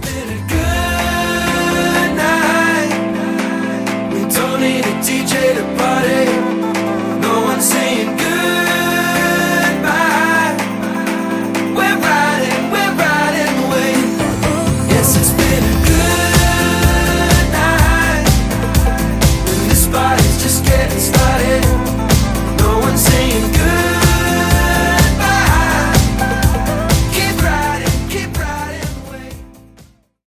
it a good night. We don't need a DJ to party. No one's saying goodbye. We're riding away. Yes, it's been a